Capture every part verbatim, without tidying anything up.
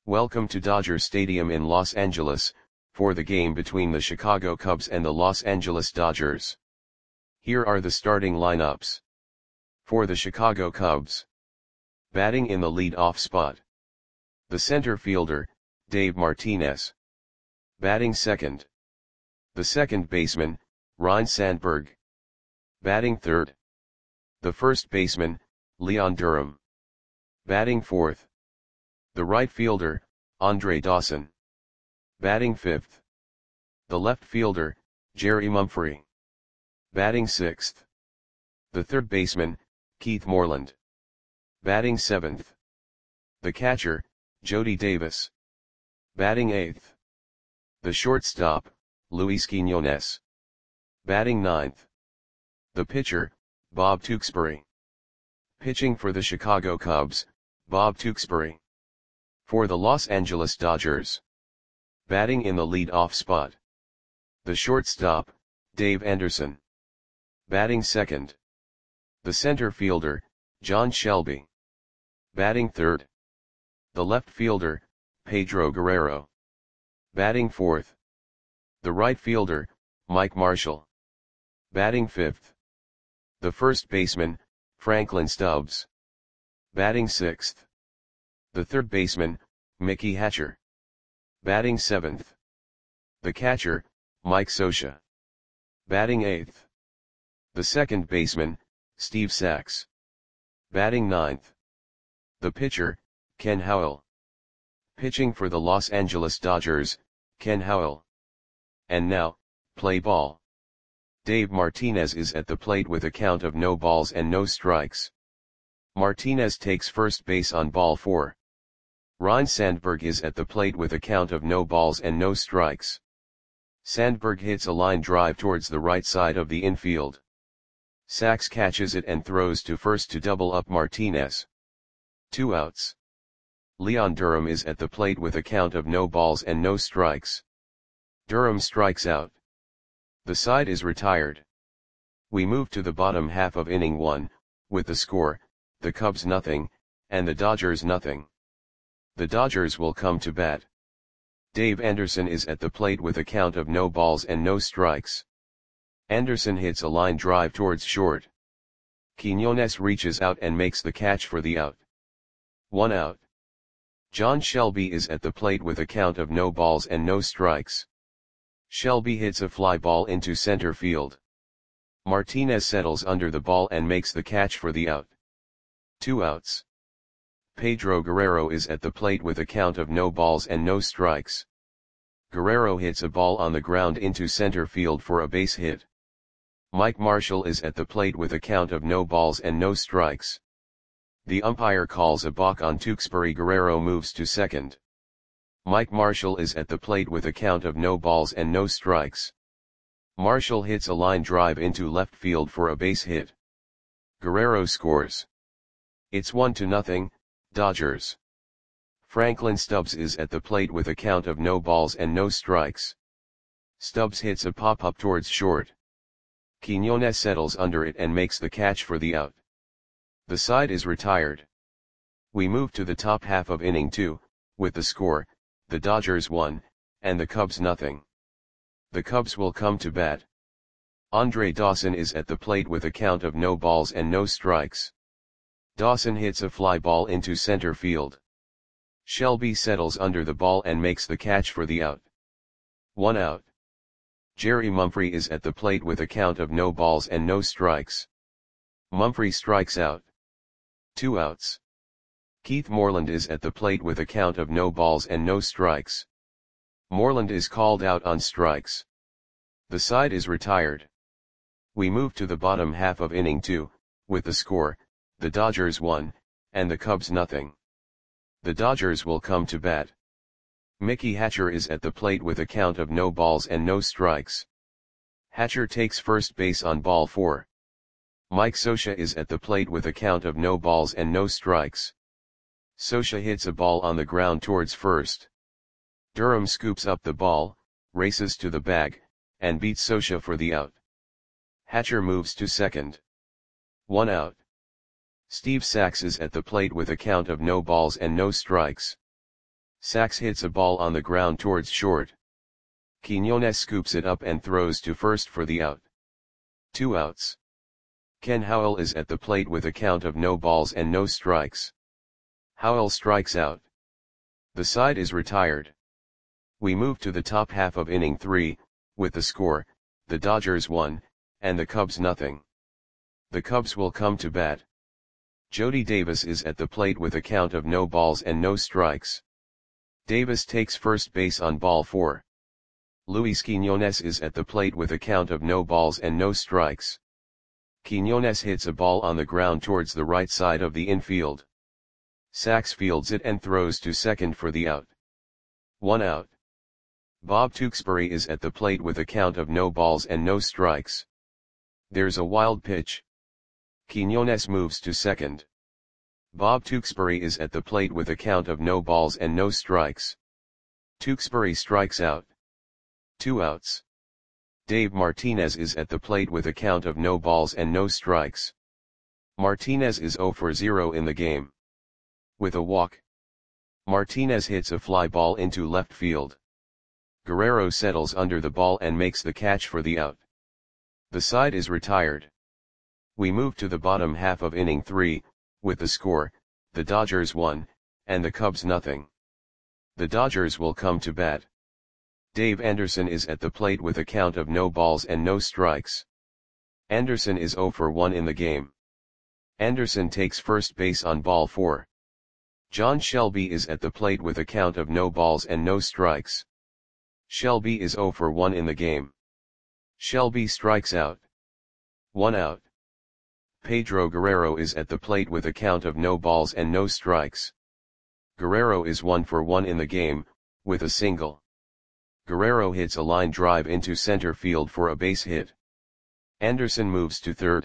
Welcome to Dodger Stadium in Los Angeles, for the game between the Chicago Cubs and the Los Angeles Dodgers. Here are the starting lineups. For the Chicago Cubs. Batting in the lead-off spot. The center fielder, Dave Martinez. Batting second. The second baseman, Ryne Sandberg. Batting third. The first baseman, Leon Durham. Batting fourth. The right fielder, Andre Dawson. Batting fifth. The left fielder, Jerry Mumphrey. Batting sixth. The third baseman, Keith Moreland. Batting seventh. The catcher, Jody Davis. Batting eighth. The shortstop, Luis Quiñones. Batting ninth. The pitcher, Bob Tewksbury. Pitching for the Chicago Cubs, Bob Tewksbury. For the Los Angeles Dodgers. Batting in the lead-off spot. The shortstop, Dave Anderson. Batting second. The center fielder, John Shelby. Batting third. The left fielder, Pedro Guerrero. Batting fourth. The right fielder, Mike Marshall. Batting fifth. The first baseman, Franklin Stubbs. Batting sixth. The third baseman, Mickey Hatcher. Batting seventh. The catcher, Mike Scioscia. Batting eighth. The second baseman, Steve Sax. Batting ninth. The pitcher, Ken Howell. Pitching for the Los Angeles Dodgers, Ken Howell. And now, play ball. Dave Martinez is at the plate with a count of no balls and no strikes. Martinez takes first base on ball four. Ryne Sandberg is at the plate with a count of no balls and no strikes. Sandberg hits a line drive towards the right side of the infield. Sax catches it and throws to first to double up Martinez. Two outs. Leon Durham is at the plate with a count of no balls and no strikes. Durham strikes out. The side is retired. We move to the bottom half of inning one, with the score, the Cubs nothing, and the Dodgers nothing. The Dodgers will come to bat. Dave Anderson is at the plate with a count of no balls and no strikes. Anderson hits a line drive towards short. Quiñones reaches out and makes the catch for the out. One out. John Shelby is at the plate with a count of no balls and no strikes. Shelby hits a fly ball into center field. Martinez settles under the ball and makes the catch for the out. Two outs. Pedro Guerrero is at the plate with a count of no balls and no strikes. Guerrero hits a ball on the ground into center field for a base hit. Mike Marshall is at the plate with a count of no balls and no strikes. The umpire calls a balk on Tewksbury. Guerrero moves to second. Mike Marshall is at the plate with a count of no balls and no strikes. Marshall hits a line drive into left field for a base hit. Guerrero scores. It's one to nothing, Dodgers. Franklin Stubbs is at the plate with a count of no balls and no strikes. Stubbs hits a pop-up towards short. Quiñones settles under it and makes the catch for the out. The side is retired. We move to the top half of inning two, with the score, the Dodgers one, and the Cubs nothing. The Cubs will come to bat. Andre Dawson is at the plate with a count of no balls and no strikes. Dawson hits a fly ball into center field. Shelby settles under the ball and makes the catch for the out. One out. Jerry Mumphrey is at the plate with a count of no balls and no strikes. Mumphrey strikes out. Two outs. Keith Moreland is at the plate with a count of no balls and no strikes. Moreland is called out on strikes. The side is retired. We move to the bottom half of inning two, with the score, the Dodgers one, and the Cubs nothing. The Dodgers will come to bat. Mickey Hatcher is at the plate with a count of no balls and no strikes. Hatcher takes first base on ball four. Mike Scioscia is at the plate with a count of no balls and no strikes. Scioscia hits a ball on the ground towards first. Durham scoops up the ball, races to the bag, and beats Scioscia for the out. Hatcher moves to second. One out. Steve Sax is at the plate with a count of no balls and no strikes. Sachs hits a ball on the ground towards short. Quiñones scoops it up and throws to first for the out. Two outs. Ken Howell is at the plate with a count of no balls and no strikes. Howell strikes out. The side is retired. We move to the top half of inning three, with the score, the Dodgers one, and the Cubs nothing. The Cubs will come to bat. Jody Davis is at the plate with a count of no balls and no strikes. Davis takes first base on ball four. Luis Quiñones is at the plate with a count of no balls and no strikes. Quiñones hits a ball on the ground towards the right side of the infield. Sachs fields it and throws to second for the out. One out. Bob Tewksbury is at the plate with a count of no balls and no strikes. There's a wild pitch. Quiñones moves to second. Bob Tewksbury is at the plate with a count of no balls and no strikes. Tewksbury strikes out. Two outs. Dave Martinez is at the plate with a count of no balls and no strikes. Martinez is zero for zero in the game. With a walk, Martinez hits a fly ball into left field. Guerrero settles under the ball and makes the catch for the out. The side is retired. We move to the bottom half of inning three, with the score, the Dodgers one, and the Cubs nothing. The Dodgers will come to bat. Dave Anderson is at the plate with a count of no balls and no strikes. Anderson is zero for one in the game. Anderson takes first base on ball four. John Shelby is at the plate with a count of no balls and no strikes. Shelby is zero for one in the game. Shelby strikes out. One out. Pedro Guerrero is at the plate with a count of no balls and no strikes. Guerrero is one for one in the game, with a single. Guerrero hits a line drive into center field for a base hit. Anderson moves to third.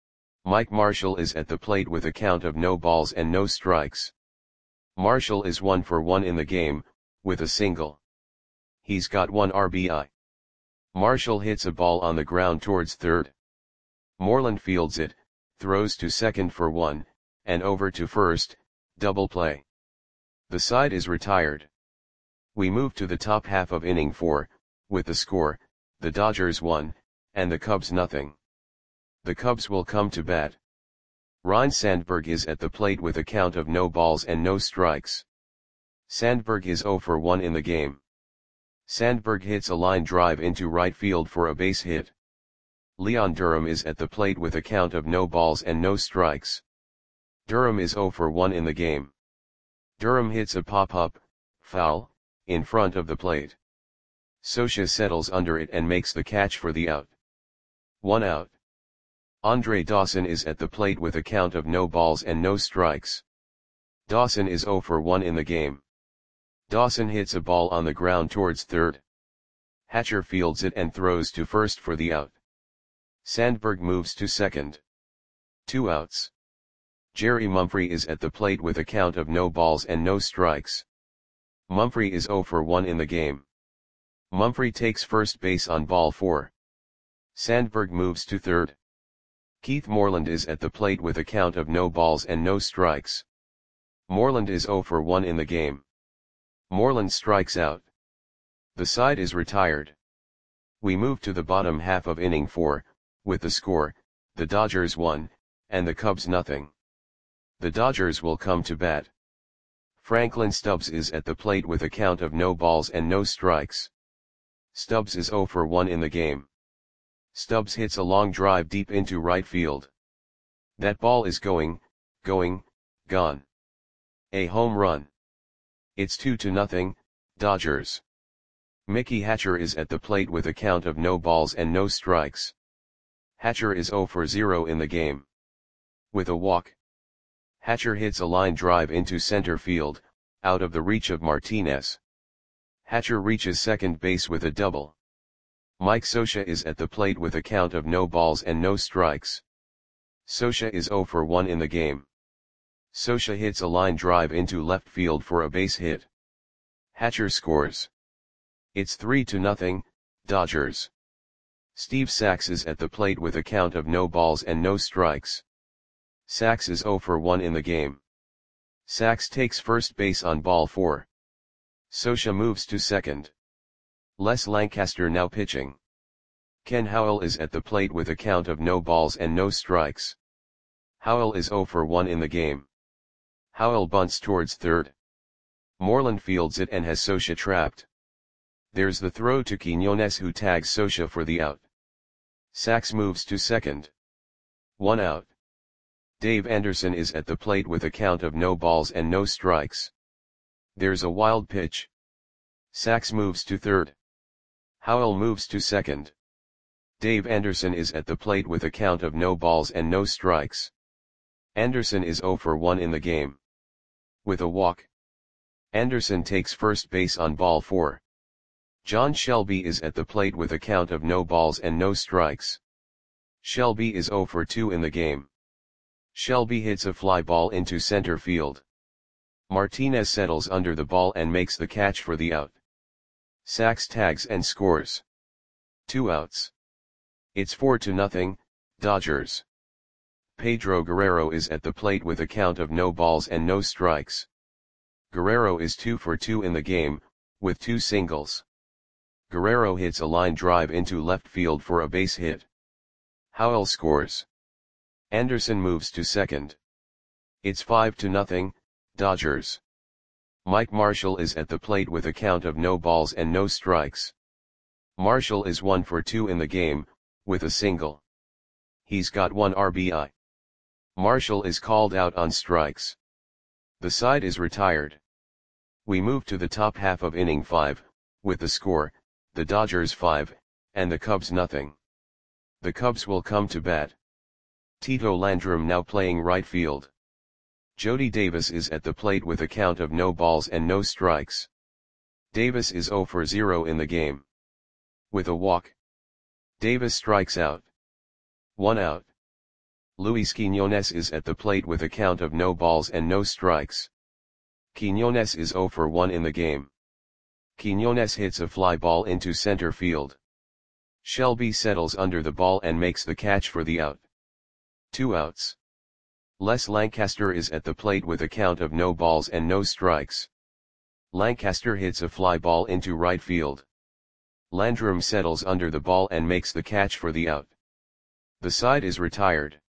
Mike Marshall is at the plate with a count of no balls and no strikes. Marshall is one for one in the game, with a single. He's got one R B I. Marshall hits a ball on the ground towards third. Moreland fields it, throws to second for one, and over to first, double play. The side is retired. We move to the top half of inning four, with the score, the Dodgers one, and the Cubs nothing. The Cubs will come to bat. Ryne Sandberg is at the plate with a count of no balls and no strikes. Sandberg is zero for one in the game. Sandberg hits a line drive into right field for a base hit. Leon Durham is at the plate with a count of no balls and no strikes. Durham is zero for one in the game. Durham hits a pop-up, foul, in front of the plate. Scioscia settles under it and makes the catch for the out. One out. Andre Dawson is at the plate with a count of no balls and no strikes. Dawson is zero for one in the game. Dawson hits a ball on the ground towards third. Hatcher fields it and throws to first for the out. Sandberg moves to second. Two outs. Jerry Mumphrey is at the plate with a count of no balls and no strikes. Mumphrey is zero for one in the game. Mumphrey takes first base on ball four. Sandberg moves to third. Keith Moreland is at the plate with a count of no balls and no strikes. Moreland is zero for one in the game. Moreland strikes out. The side is retired. We move to the bottom half of inning four, with the score, the Dodgers one, and the Cubs nothing. The Dodgers will come to bat. Franklin Stubbs is at the plate with a count of no balls and no strikes. Stubbs is zero for one in the game. Stubbs hits a long drive deep into right field. That ball is going, going, gone. A home run. It's two to nothing, Dodgers. Mickey Hatcher is at the plate with a count of no balls and no strikes. Hatcher is zero for zero in the game. With a walk, Hatcher hits a line drive into center field, out of the reach of Martinez. Hatcher reaches second base with a double. Mike Scioscia is at the plate with a count of no balls and no strikes. Scioscia is zero for one in the game. Scioscia hits a line drive into left field for a base hit. Hatcher scores. It's three to nothing, Dodgers. Steve Sachs is at the plate with a count of no balls and no strikes. Sachs is zero for one in the game. Sachs takes first base on ball four. Scioscia moves to second. Les Lancaster now pitching. Ken Howell is at the plate with a count of no balls and no strikes. Howell is zero for one in the game. Howell bunts towards third. Moreland fields it and has Scioscia trapped. There's the throw to Quiñones, who tags Scioscia for the out. Sachs moves to second. One out. Dave Anderson is at the plate with a count of no balls and no strikes. There's a wild pitch. Sachs moves to third. Howell moves to second. Dave Anderson is at the plate with a count of no balls and no strikes. Anderson is zero for one in the game. With a walk. Anderson takes first base on ball four. John Shelby is at the plate with a count of no balls and no strikes. Shelby is zero for two in the game. Shelby hits a fly ball into center field. Martinez settles under the ball and makes the catch for the out. Sachs tags and scores. Two outs. It's four to nothing, Dodgers. Pedro Guerrero is at the plate with a count of no balls and no strikes. Guerrero is two for two in the game, with two singles. Guerrero hits a line drive into left field for a base hit. Howell scores. Anderson moves to second. It's five to nothing, Dodgers. Mike Marshall is at the plate with a count of no balls and no strikes. Marshall is one for two in the game, with a single. He's got one R B I. Marshall is called out on strikes. The side is retired. We move to the top half of inning five, with the score, the Dodgers five, and the Cubs nothing. The Cubs will come to bat. Tito Landrum now playing right field. Jody Davis is at the plate with a count of no balls and no strikes. Davis is zero for zero in the game. With a walk. Davis strikes out. One out. Luis Quiñones is at the plate with a count of no balls and no strikes. Quiñones is zero for one in the game. Quiñones hits a fly ball into center field. Shelby settles under the ball and makes the catch for the out. Two outs. Les Lancaster is at the plate with a count of no balls and no strikes. Lancaster hits a fly ball into right field. Landrum settles under the ball and makes the catch for the out. The side is retired.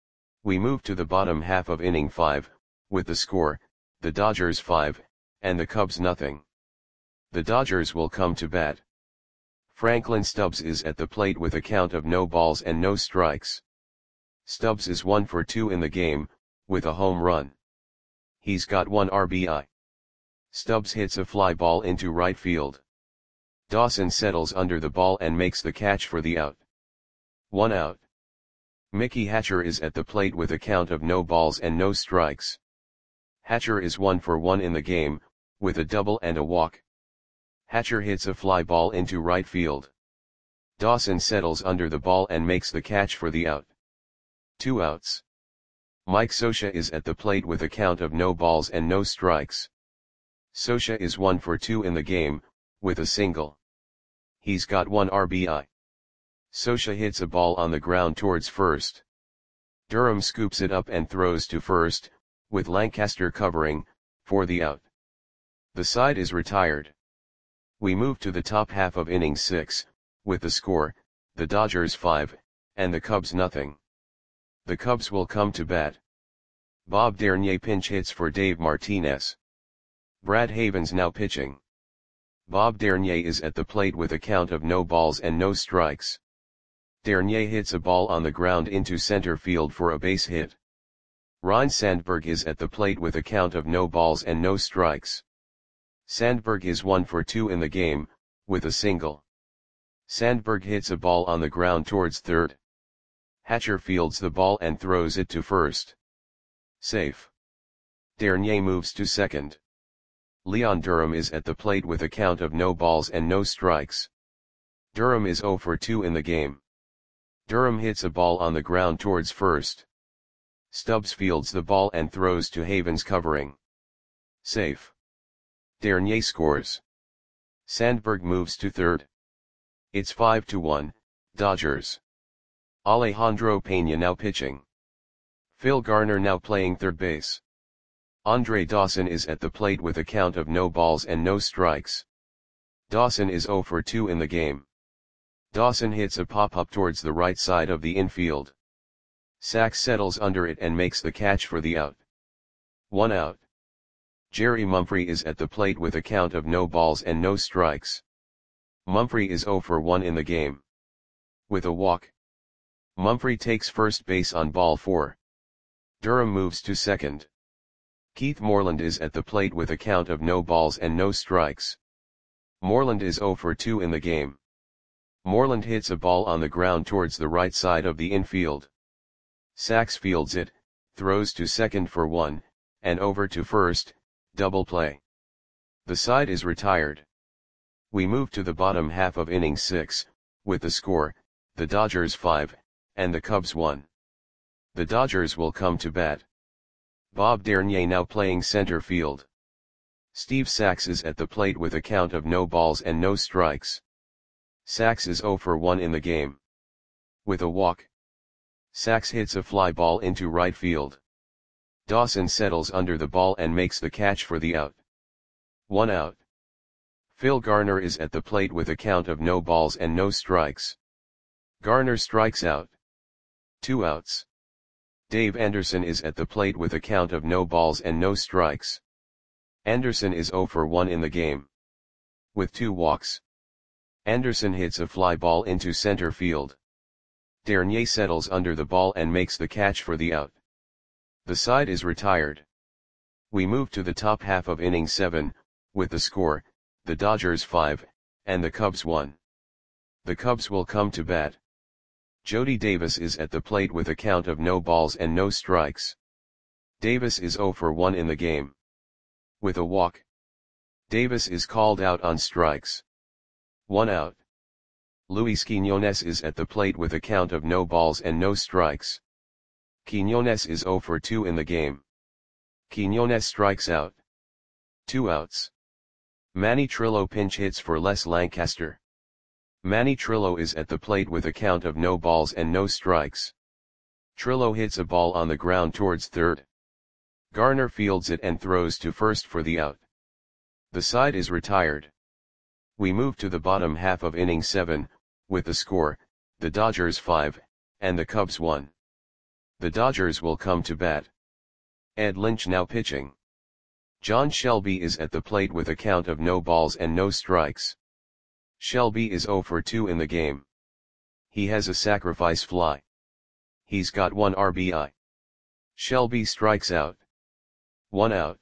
We move to the bottom half of inning five, with the score, the Dodgers five, and the Cubs nothing. The Dodgers will come to bat. Franklin Stubbs is at the plate with a count of no balls and no strikes. Stubbs is one for two in the game, with a home run. He's got one R B I. Stubbs hits a fly ball into right field. Dawson settles under the ball and makes the catch for the out. One out. Mickey Hatcher is at the plate with a count of no balls and no strikes. Hatcher is one for one in the game, with a double and a walk. Hatcher hits a fly ball into right field. Dawson settles under the ball and makes the catch for the out. Two outs. Mike Scioscia is at the plate with a count of no balls and no strikes. Scioscia is one for two in the game, with a single. He's got one R B I. Scioscia hits a ball on the ground towards first. Durham scoops it up and throws to first, with Lancaster covering, for the out. The side is retired. We move to the top half of inning six, with the score, the Dodgers five, and the Cubs nothing. The Cubs will come to bat. Bob Dernier pinch hits for Dave Martinez. Brad Havens now pitching. Bob Dernier is at the plate with a count of no balls and no strikes. Dernier hits a ball on the ground into center field for a base hit. Ryne Sandberg is at the plate with a count of no balls and no strikes. Sandberg is one for two in the game, with a single. Sandberg hits a ball on the ground towards third. Hatcher fields the ball and throws it to first. Safe. Dernier moves to second. Leon Durham is at the plate with a count of no balls and no strikes. Durham is zero for two in the game. Durham hits a ball on the ground towards first. Stubbs fields the ball and throws to Havens covering. Safe. Dernier scores. Sandberg moves to third. It's five to one, Dodgers. Alejandro Pena now pitching. Phil Garner now playing third base. Andre Dawson is at the plate with a count of no balls and no strikes. Dawson is zero for two in the game. Dawson hits a pop-up towards the right side of the infield. Sachs settles under it and makes the catch for the out. One out. Jerry Mumphrey is at the plate with a count of no balls and no strikes. Mumphrey is zero for one in the game. With a walk. Mumphrey takes first base on ball four. Durham moves to second. Keith Moreland is at the plate with a count of no balls and no strikes. Moreland is zero for two in the game. Moreland hits a ball on the ground towards the right side of the infield. Sachs fields it, throws to second for one, and over to first, double play. The side is retired. We move to the bottom half of inning six, with the score, the Dodgers five, and the Cubs one. The Dodgers will come to bat. Bob Dernier now playing center field. Steve Sachs is at the plate with a count of no balls and no strikes. Sachs is zero for one in the game. With a walk. Sachs hits a fly ball into right field. Dawson settles under the ball and makes the catch for the out. One out. Phil Garner is at the plate with a count of no balls and no strikes. Garner strikes out. Two outs. Dave Anderson is at the plate with a count of no balls and no strikes. Anderson is zero for one in the game. With two walks. Anderson hits a fly ball into center field. Dernier settles under the ball and makes the catch for the out. The side is retired. We move to the top half of inning seven, with the score, the Dodgers five, and the Cubs one. The Cubs will come to bat. Jody Davis is at the plate with a count of no balls and no strikes. Davis is zero for one in the game. With a walk. Davis is called out on strikes. One out. Luis Quiñones is at the plate with a count of no balls and no strikes. Quiñones is zero for two in the game. Quiñones strikes out. Two outs. Manny Trillo pinch hits for Les Lancaster. Manny Trillo is at the plate with a count of no balls and no strikes. Trillo hits a ball on the ground towards third. Garner fields it and throws to first for the out. The side is retired. We move to the bottom half of inning seven, with the score, the Dodgers five, and the Cubs one. The Dodgers will come to bat. Ed Lynch now pitching. John Shelby is at the plate with a count of no balls and no strikes. Shelby is zero for two in the game. He has a sacrifice fly. He's got one R B I. Shelby strikes out. One out.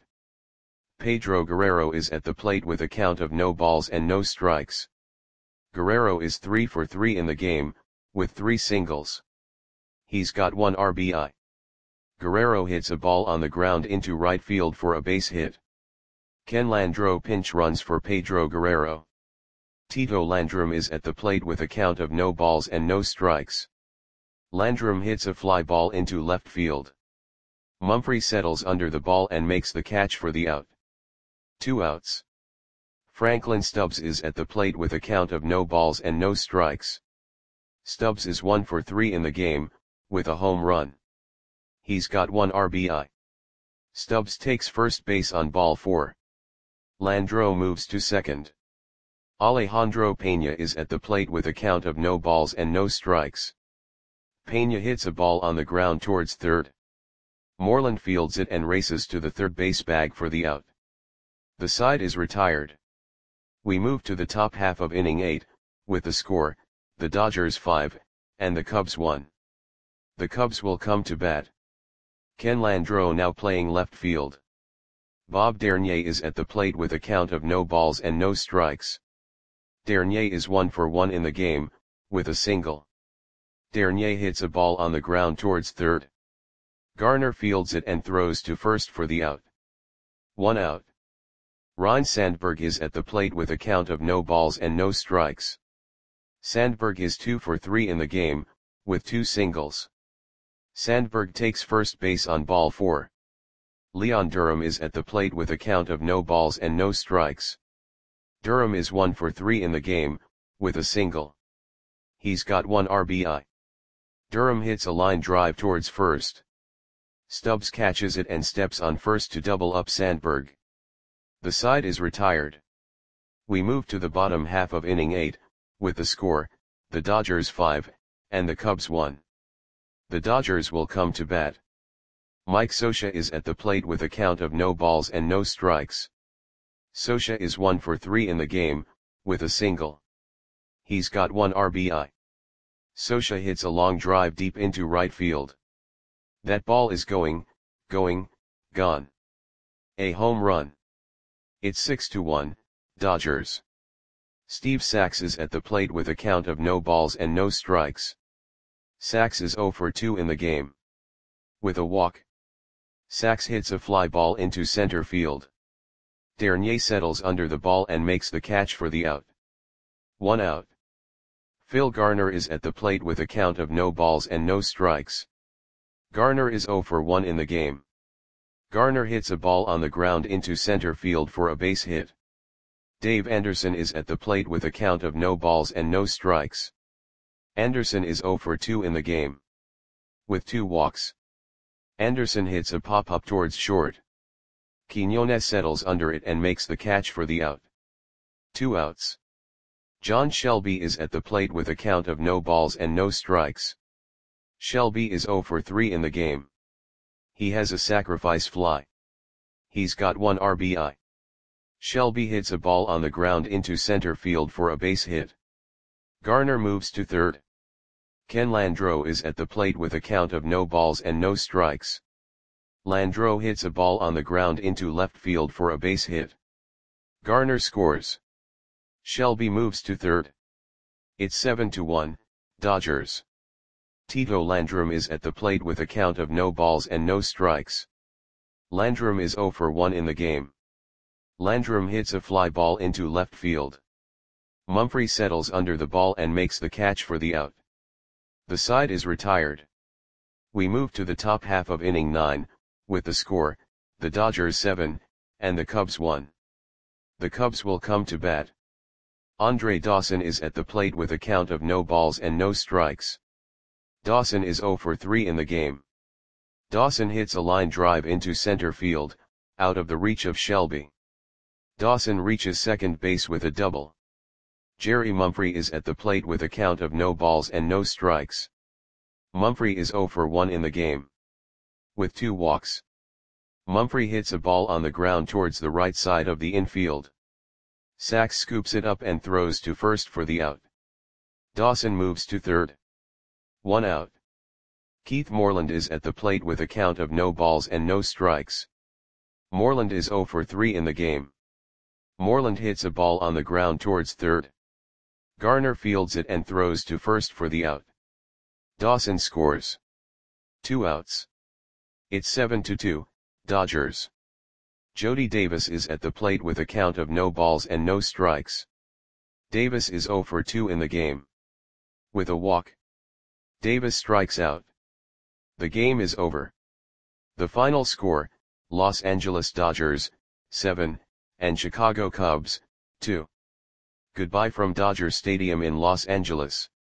Pedro Guerrero is at the plate with a count of no balls and no strikes. Guerrero is three for three in the game, with three singles. He's got one R B I. Guerrero hits a ball on the ground into right field for a base hit. Ken Landreau pinch runs for Pedro Guerrero. Tito Landrum is at the plate with a count of no balls and no strikes. Landrum hits a fly ball into left field. Mumphrey settles under the ball and makes the catch for the out. Two outs. Franklin Stubbs is at the plate with a count of no balls and no strikes. Stubbs is one for three in the game, with a home run. He's got one R B I. Stubbs takes first base on ball four. Landreau moves to second. Alejandro Peña is at the plate with a count of no balls and no strikes. Peña hits a ball on the ground towards third. Moreland fields it and races to the third base bag for the out. The side is retired. We move to the top half of inning eight, with the score, the Dodgers five, and the Cubs one. The Cubs will come to bat. Ken Landreau now playing left field. Bob Dernier is at the plate with a count of no balls and no strikes. Dernier is one for one in the game, with a single. Dernier hits a ball on the ground towards third. Garner fields it and throws to first for the out. One out. Ryne Sandberg is at the plate with a count of no balls and no strikes. Sandberg is two for three in the game, with two singles. Sandberg takes first base on ball four. Leon Durham is at the plate with a count of no balls and no strikes. Durham is one for three in the game, with a single. He's got one R B I. Durham hits a line drive towards first. Stubbs catches it and steps on first to double up Sandberg. The side is retired. We move to the bottom half of inning eight, with the score, the Dodgers five, and the Cubs one. The Dodgers will come to bat. Mike Scioscia is at the plate with a count of no balls and no strikes. Scioscia is one for three in the game, with a single. He's got one R B I. Scioscia hits a long drive deep into right field. That ball is going, going, gone. A home run. It's six to one, Dodgers. Steve Sax is at the plate with a count of no balls and no strikes. Sax is zero for two in the game. With a walk. Sax hits a fly ball into center field. Dernier settles under the ball and makes the catch for the out. One out. Phil Garner is at the plate with a count of no balls and no strikes. Garner is zero for one in the game. Garner hits a ball on the ground into center field for a base hit. Dave Anderson is at the plate with a count of no balls and no strikes. Anderson is zero for two in the game. With two walks. Anderson hits a pop-up towards short. Quiñones settles under it and makes the catch for the out. Two outs. John Shelby is at the plate with a count of no balls and no strikes. Shelby is zero for three in the game. He has a sacrifice fly. He's got one R B I. Shelby hits a ball on the ground into center field for a base hit. Garner moves to third. Ken Landreau is at the plate with a count of no balls and no strikes. Landreau hits a ball on the ground into left field for a base hit. Garner scores. Shelby moves to third. It's seven to one, Dodgers. Tito Landrum is at the plate with a count of no balls and no strikes. Landrum is zero for one in the game. Landrum hits a fly ball into left field. Mumphrey settles under the ball and makes the catch for the out. The side is retired. We move to the top half of inning nine, with the score, the Dodgers seven, and the Cubs one. The Cubs will come to bat. Andre Dawson is at the plate with a count of no balls and no strikes. Dawson is zero for three in the game. Dawson hits a line drive into center field, out of the reach of Shelby. Dawson reaches second base with a double. Jerry Mumphrey is at the plate with a count of no balls and no strikes. Mumphrey is zero for one in the game. With two walks. Mumphrey hits a ball on the ground towards the right side of the infield. Sax scoops it up and throws to first for the out. Dawson moves to third. One out. Keith Moreland is at the plate with a count of no balls and no strikes. Moreland is zero for three in the game. Moreland hits a ball on the ground towards third. Garner fields it and throws to first for the out. Dawson scores. Two outs. It's seven to two, Dodgers. Jody Davis is at the plate with a count of no balls and no strikes. Davis is zero for two in the game. With a walk. Davis strikes out. The game is over. The final score, Los Angeles Dodgers, seven, and Chicago Cubs, two. Goodbye from Dodger Stadium in Los Angeles.